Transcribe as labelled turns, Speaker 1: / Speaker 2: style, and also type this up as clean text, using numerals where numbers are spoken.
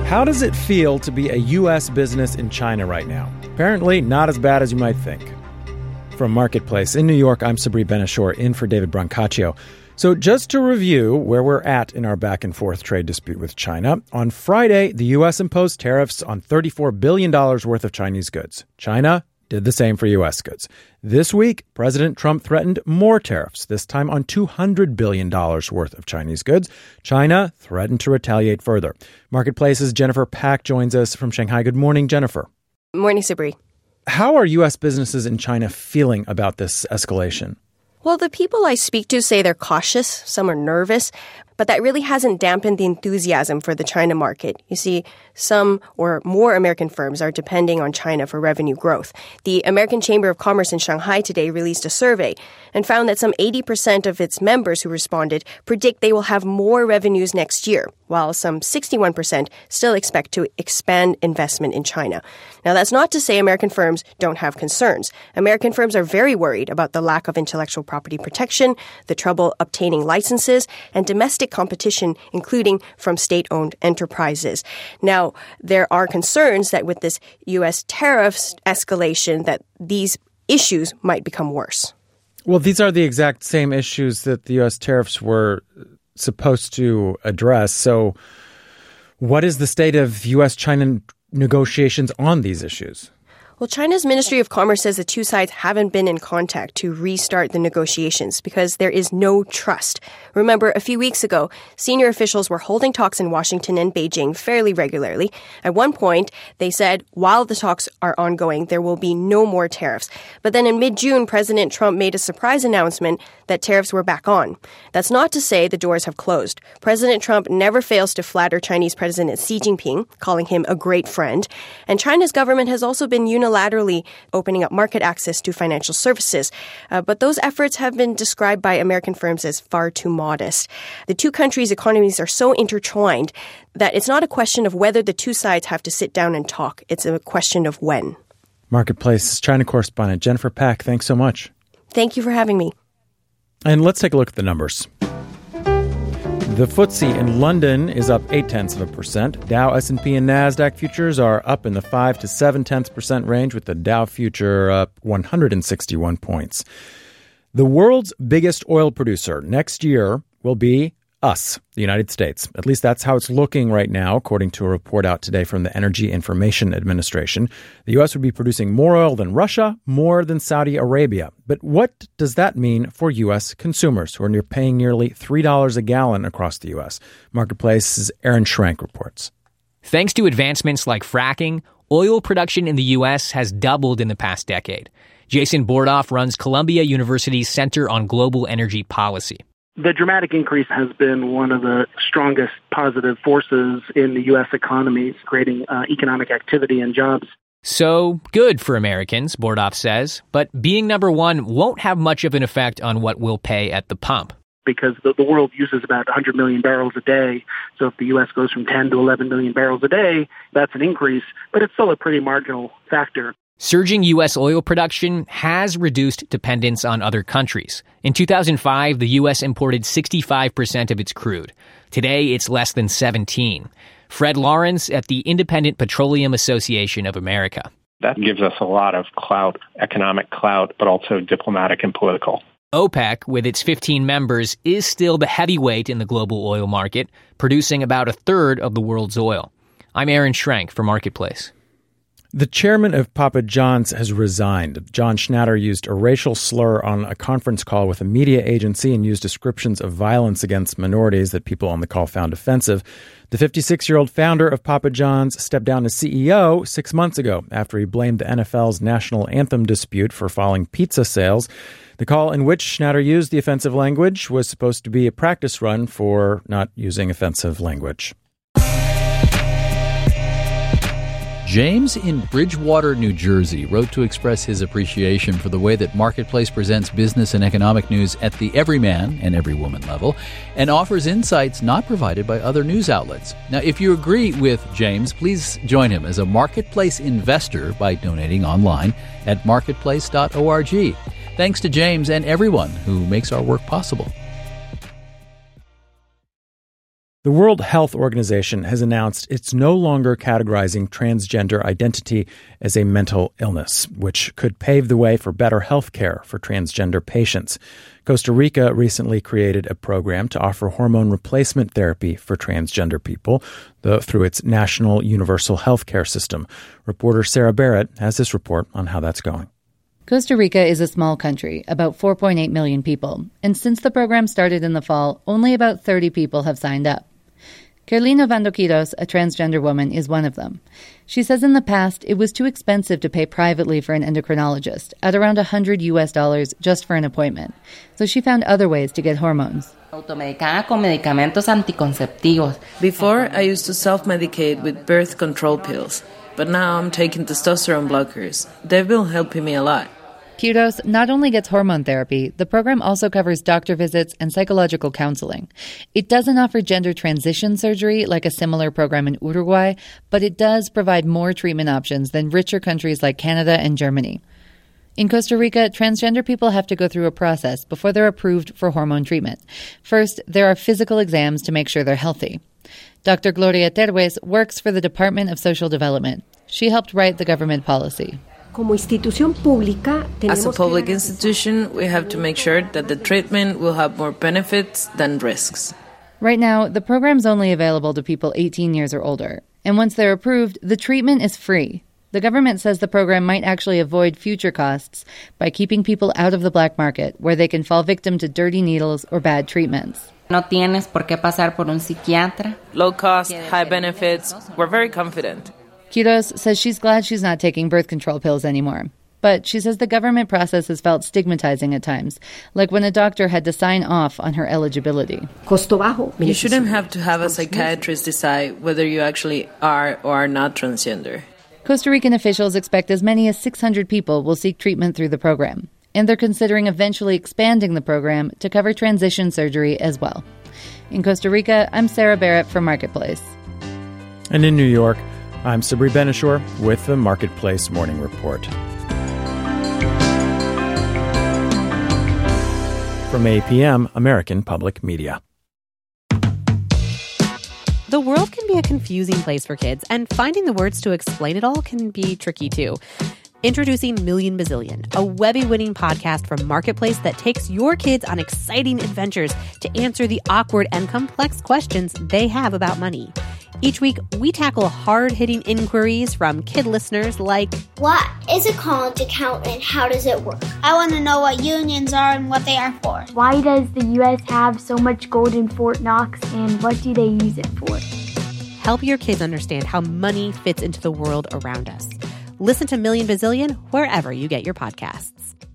Speaker 1: How does it feel to be a U.S. business in China right now? Apparently not as bad as you might think. From Marketplace in New York, I'm Sabri Ben-Achour, in for David Brancaccio. So just to review where we're at in our back-and-forth trade dispute with China, on Friday, the U.S. imposed tariffs on $34 billion worth of Chinese goods. China did the same for U.S. goods. This week, President Trump threatened more tariffs, this time on $200 billion worth of Chinese goods. China threatened to retaliate further. Marketplace's Jennifer Pak joins us from Shanghai. Good morning, Jennifer.
Speaker 2: Morning, Sabri.
Speaker 1: How are U.S. businesses in China feeling about this escalation?
Speaker 2: Well, the people I speak to say they're cautious. Some are nervous. But that really hasn't dampened the enthusiasm for the China market. You see, some or more American firms are depending on China for revenue growth. The American Chamber of Commerce in Shanghai today released a survey and found that some 80% of its members who responded predict they will have more revenues next year, while some 61% still expect to expand investment in China. Now, that's not to say American firms don't have concerns. American firms are very worried about the lack of intellectual property protection, the trouble obtaining licenses, and domestic competition, including from state-owned enterprises. Now, there are concerns that with this U.S. tariffs escalation, that these issues might become worse.
Speaker 1: Well, these are the exact same issues that the U.S. tariffs were supposed to address. So what is the state of U.S.-China negotiations on these issues?
Speaker 2: Well, China's Ministry of Commerce says the two sides haven't been in contact to restart the negotiations because there is no trust. Remember, a few weeks ago, senior officials were holding talks in Washington and Beijing fairly regularly. At one point, they said while the talks are ongoing, there will be no more tariffs. But then in mid-June, President Trump made a surprise announcement that tariffs were back on. That's not to say the doors have closed. President Trump never fails to flatter Chinese President Xi Jinping, calling him a great friend. And China's government has also been unilaterally opening up market access to financial services. But those efforts have been described by American firms as far too modest. The two countries' economies are so intertwined that it's not a question of whether the two sides have to sit down and talk. It's a question of when.
Speaker 1: Marketplace China correspondent Jennifer Pak, thanks so much.
Speaker 2: Thank you for having me. And
Speaker 1: let's take a look at the numbers. The FTSE in London is up 0.8%. Dow, S&P, and NASDAQ futures are up in the 5 to 0.7% range, with the Dow future up 161 points. The world's biggest oil producer next year will be us, the United States. At least that's how it's looking right now, according to a report out today from the Energy Information Administration. The U.S. would be producing more oil than Russia, more than Saudi Arabia. But what does that mean for U.S. consumers who are paying nearly $3 a gallon across the U.S.? Marketplace's Aaron Schrank reports.
Speaker 3: Thanks to advancements like fracking, oil production in the U.S. has doubled in the past decade. Jason Bordoff runs Columbia University's Center on Global Energy Policy.
Speaker 4: The dramatic increase has been one of the strongest positive forces in the U.S. economy, creating economic activity and jobs.
Speaker 3: So good for Americans, Bordoff says, but being number one won't have much of an effect on what we'll pay at the pump.
Speaker 4: Because the world uses about 100 million barrels a day. So if the U.S. goes from 10 to 11 million barrels a day, that's an increase, but it's still a pretty marginal factor.
Speaker 3: Surging U.S. oil production has reduced dependence on other countries. In 2005, the U.S. imported 65% of its crude. Today, it's less than 17%. Fred Lawrence at the Independent Petroleum Association of America.
Speaker 5: That gives us a lot of clout, economic clout, but also diplomatic and political.
Speaker 3: OPEC, with its 15 members, is still the heavyweight in the global oil market, producing about a third of the world's oil. I'm Aaron Schrank for Marketplace.
Speaker 1: The chairman of Papa John's has resigned. John Schnatter used a racial slur on a conference call with a media agency and used descriptions of violence against minorities that people on the call found offensive. The 56-year-old founder of Papa John's stepped down as CEO 6 months ago after he blamed the NFL's national anthem dispute for falling pizza sales. The call in which Schnatter used the offensive language was supposed to be a practice run for not using offensive language.
Speaker 6: James in Bridgewater, New Jersey, wrote to express his appreciation for the way that Marketplace presents business and economic news at the everyman and everywoman level and offers insights not provided by other news outlets. Now, if you agree with James, please join him as a Marketplace investor by donating online at marketplace.org. Thanks to James and everyone who makes our work possible.
Speaker 1: The World Health Organization has announced it's no longer categorizing transgender identity as a mental illness, which could pave the way for better health care for transgender patients. Costa Rica recently created a program to offer hormone replacement therapy for transgender people through its National Universal Health Care System. Reporter Sarah Barrett has this report on how that's going.
Speaker 7: Costa Rica is a small country, about 4.8 million people, and since the program started in the fall, only about 30 people have signed up. Carlina Vandoquiros, a transgender woman, is one of them. She says in the past it was too expensive to pay privately for an endocrinologist, at around $100 just for an appointment. So she found other ways to get hormones.
Speaker 8: Before, I used to self-medicate with birth control pills, but now I'm taking testosterone blockers. They've been helping me a lot.
Speaker 7: Quiros not only gets hormone therapy, the program also covers doctor visits and psychological counseling. It doesn't offer gender transition surgery like a similar program in Uruguay, but it does provide more treatment options than richer countries like Canada and Germany. In Costa Rica, transgender people have to go through a process before they're approved for hormone treatment. First, there are physical exams to make sure they're healthy. Dr. Gloria Terwes works for the Department of Social Development. She helped write the government policy.
Speaker 8: As a public institution, we have to make sure that the treatment will have more benefits than risks.
Speaker 7: Right now, the program's only available to people 18 years or older. And once they're approved, the treatment is free. The government says the program might actually avoid future costs by keeping people out of the black market, where they can fall victim to dirty needles or bad treatments.
Speaker 8: Low cost, high benefits. We're very confident.
Speaker 7: Quiros says she's glad she's not taking birth control pills anymore. But she says the government process has felt stigmatizing at times, like when a doctor had to sign off on her eligibility.
Speaker 8: You shouldn't have to have a psychiatrist decide whether you actually are or are not transgender.
Speaker 7: Costa Rican officials expect as many as 600 people will seek treatment through the program. And they're considering eventually expanding the program to cover transition surgery as well. In Costa Rica, I'm Sarah Barrett for Marketplace.
Speaker 1: And in New York, I'm Sabri Benishore with the Marketplace Morning Report. From APM, American Public Media.
Speaker 9: The world can be a confusing place for kids, and finding the words to explain it all can be tricky too. Introducing Million Bazillion, a Webby-winning podcast from Marketplace that takes your kids on exciting adventures to answer the awkward and complex questions they have about money. Each week, we tackle hard-hitting inquiries from kid listeners like,
Speaker 10: what is a college account and how does it work? I want to know what unions are and what they are for.
Speaker 11: Why does the U.S. have so much gold in Fort Knox and what do they use it for?
Speaker 9: Help your kids understand how money fits into the world around us. Listen to Million Bazillion wherever you get your podcasts.